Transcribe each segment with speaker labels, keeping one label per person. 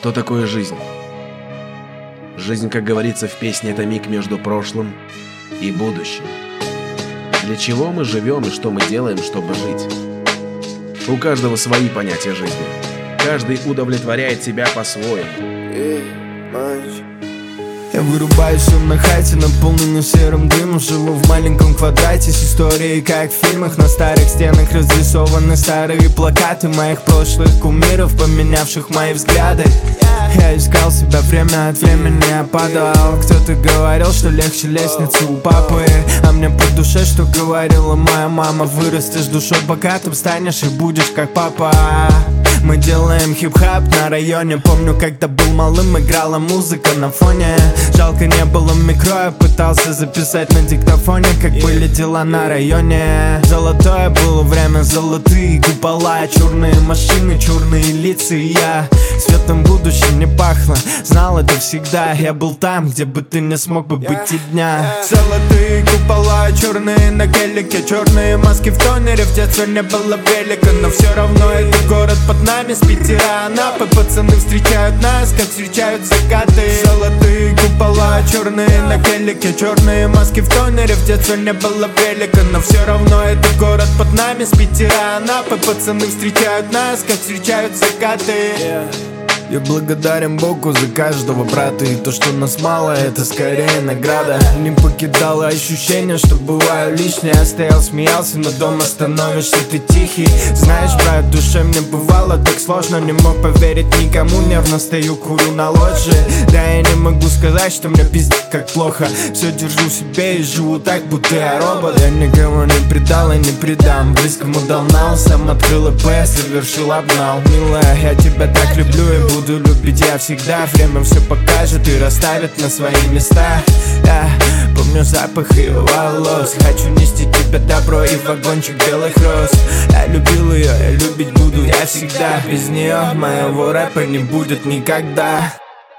Speaker 1: Что такое жизнь? Жизнь, как говорится в песне, это миг между прошлым и будущим. Для чего мы живем и что мы делаем, чтобы жить? У каждого свои понятия жизни. Каждый удовлетворяет себя по-своему.
Speaker 2: Я вырубаюсь на хате, наполненный серым дымом. Живу в маленьком квадрате с историей, как в фильмах. На старых стенах разрисованы старые плакаты моих прошлых кумиров, поменявших мои взгляды. Я искал себя время от времени, я падал. Кто-то говорил, что легче лестницы у папы, а мне по душе, что говорила моя мама: вырастешь душой богатым, станешь и будешь как папа. Мы делаем хип-хап на районе. Помню, когда был малым, играла музыка на фоне. Жалко, не было микро, я пытался записать на диктофоне, как были дела на районе. Золотое было время, золотые купола, черные машины, черные лица, и я светлым будущим не пахло. Знал это всегда, я был там, где бы ты не смог бы быть и дня. Золотые купола, черные на гелике, черные маски в тонере. В детстве не было велика, но все равно это город под нами. С Питера, Анапы, пацаны встречают нас, как встречают закаты. Золотые купола, черные на гелике, черные маски в тонере. В детстве не было велика, но все равно это город под нами. С Питера, Анапы, пацаны встречают нас, как встречают закаты. Я благодарен Богу за каждого брата, и то, что нас мало, это скорее награда. Не покидало ощущение, что бываю лишнее. Я стоял, смеялся, но дома становишься ты тихий. Знаешь, брат, в душе мне бывало так сложно. Не мог поверить никому, нервно стою, курю на лоджии. Да, я не могу сказать, что мне пиздец как плохо. Все держу в себе и живу так, будто я робот. Я никого не предал и не предам. Близкому дал нал, сам открыл ИП, совершил обнал. Милая, я тебя так люблю и буду любить я всегда. Время все покажет и расставит на свои места. Я помню запах ее волос. Хочу нести тебе добро и вагончик белых роз. Я любил ее, я любить буду я всегда. Без нее моего рэпа не будет никогда.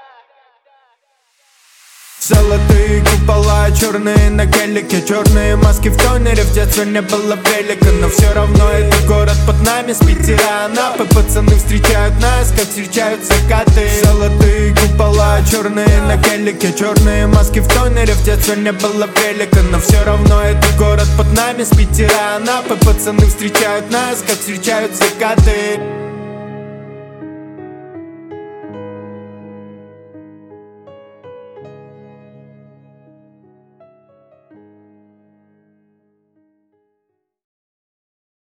Speaker 2: Золотые купола, черные на гелике, черные маски в тонере. В детстве не было велика, но все равно это город под нами. С Питера, Анапы, пацаны встречают нас, как встречают закаты. Золотые купола, черные на гелике, черные маски в тонере. В детстве не было велика, но все равно это город под нами. С Питера, Анапы, пацаны встречают нас, как встречают закаты.